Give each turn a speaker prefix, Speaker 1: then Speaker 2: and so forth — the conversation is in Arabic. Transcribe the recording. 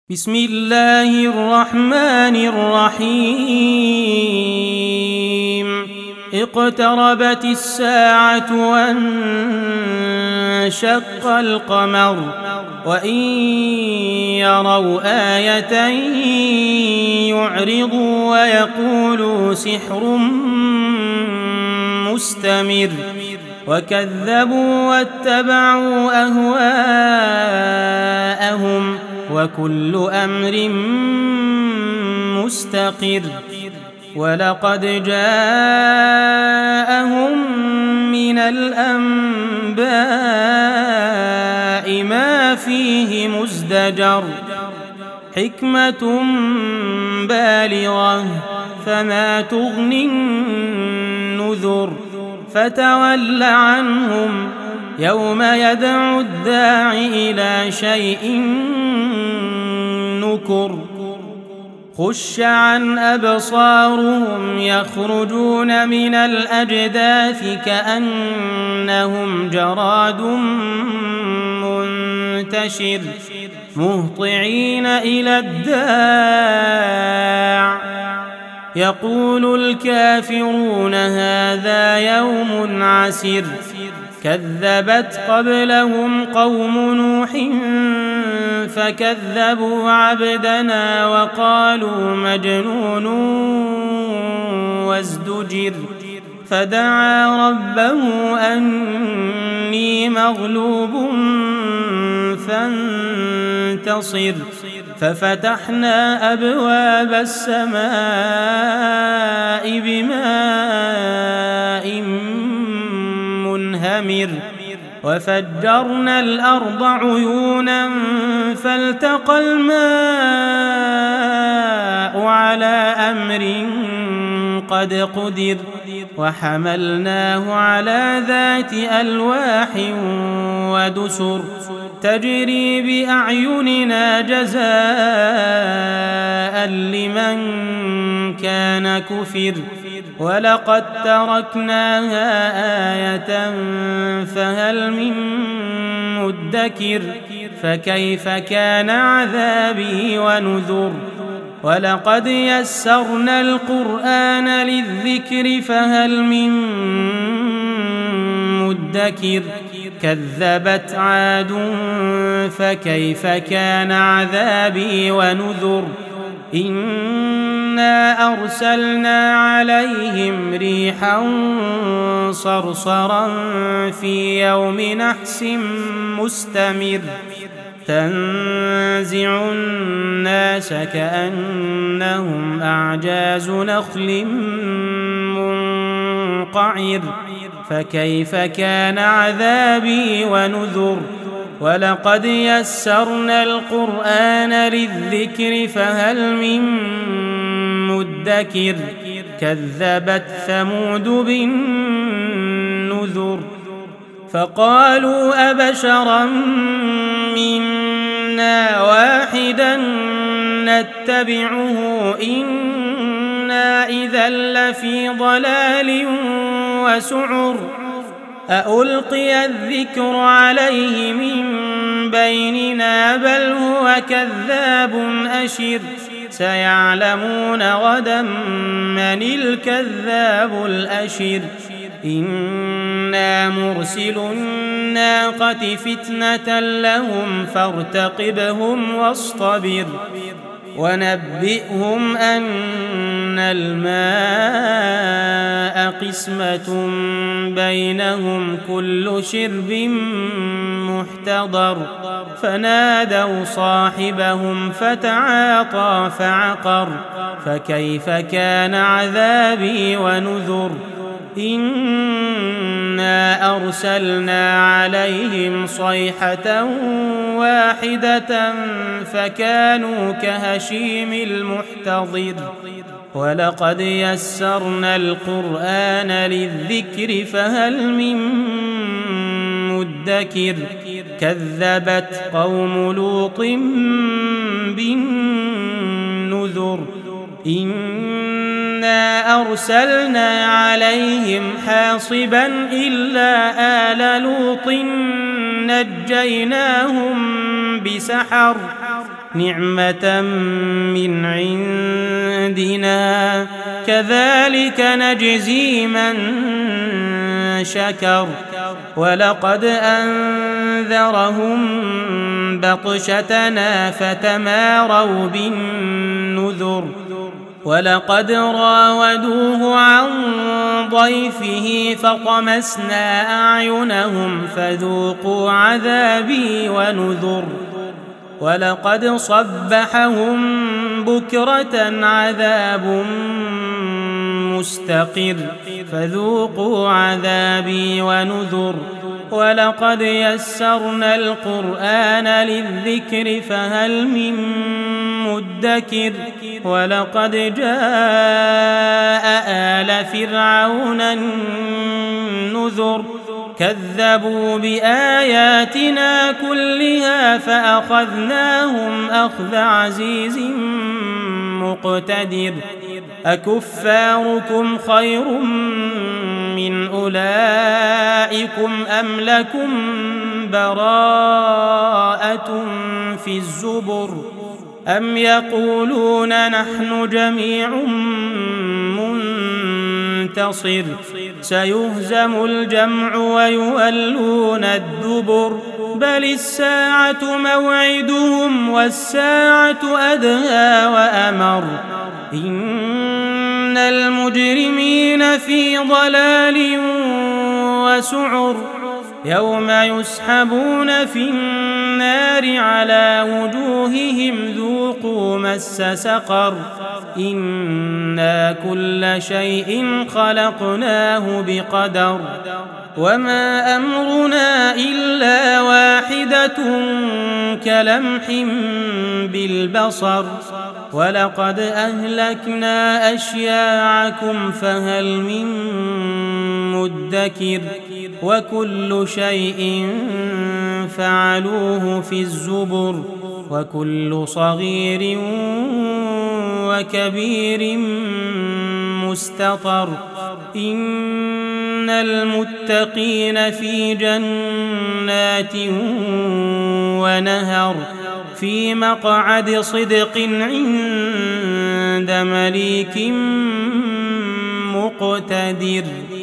Speaker 1: بسم الله الرحمن الرحيم اقتربت الساعة وانشق القمر وإن يروا آية يعرضوا ويقولوا سحر مستمر وكذبوا واتبعوا أهواءهم وكل أمر مستقر ولقد جاءهم من الأنباء ما فيه مزدجر حكمة بالغة فما تغني النذر فتول عنهم يوم يدعو الداع إلى شيء نكر خش عن أبصارهم يخرجون من الأجداث كأنهم جراد منتشر مهطعين إلى الداع يقول الكافرون هذا يوم عسر كذبت قبلهم قوم نوح فكذبوا عبدنا وقالوا مجنون وازدجر فدعا ربه أني مغلوب فانتصر ففتحنا أبواب السماء بماء منهمر وفجرنا الأرض عيونا فالتقى الماء على أمر قد قدر وحملناه على ذات ألواح ودسر تجري بأعيننا جزاء لمن كان كفر ولقد تركناها آية فهل من مدكر فكيف كان عذابي ونذر ولقد يسرنا القرآن للذكر فهل من مدكر كذبت عاد فكيف كان عذابي ونذر إنا أرسلنا عليهم ريحا صرصرا في يوم نحس مستمر تنزع الناس كأنهم أعجاز نخل منقعر فكيف كان عذابي ونذر ولقد يسرنا القرآن للذكر فهل من مدكر كذبت ثمود بالنذر فقالوا أبشرا منا واحدا نتبعه إنا إذا لفي ضلال وسعر أألقي الذكر عليه من بيننا بل هو كذاب أشر سيعلمون غدا من الكذاب الأشر إنا مرسل الناقة فتنة لهم فارتقبهم واصطبر ونبئهم أن الماء قسمة بينهم كل شرب محتضر فنادوا صاحبهم فتعاطى فعقر فكيف كان عذابي ونذر إنا أرسلنا عليهم صيحة واحدة فكانوا كهشيم المحتضر ولقد يسرنا القرآن للذكر فهل من مدكر كذبت قوم لوط بالنذر إنا أرسلنا عليهم حاصبا إلا آل لوط نجيناهم بسحر نعمة من عندنا كذلك نجزي من شكر ولقد أنذرهم بطشتنا فتماروا بالنذر ولقد راودوه عن ضيفه فطمسنا أعينهم فذوقوا عذابي ونذر ولقد صبحهم بكرة عذاب مستقر فذوقوا عذابي ونذر ولقد يسرنا القرآن للذكر فهل من مدكر ولقد جاء آل فرعون النذر كذبوا بآياتنا كلها فأخذناهم أخذ عزيز مقتدر أكفاركم خير من أولئكم أم لكم براءة في الزبر أم يقولون نحن جميع منتصر سيهزم الجمع ويولون الدبر بل الساعة موعدهم والساعة أدهى وأمر إن المجرمين في ضلال وسعر يوم يسحبون في النار على وجوههم ذوقوا مس سقر إنا كل شيء خلقناه بقدر وما أمرنا إلا واحدة كلمح بالبصر ولقد أهلكنا أشياعكم فهل من مدكر وكل شيء فعلوه في الزبر وكل صغير وكبير مستطر إن المتقين في جنات ونهر في مقعد صدق عند مليك مقتدر.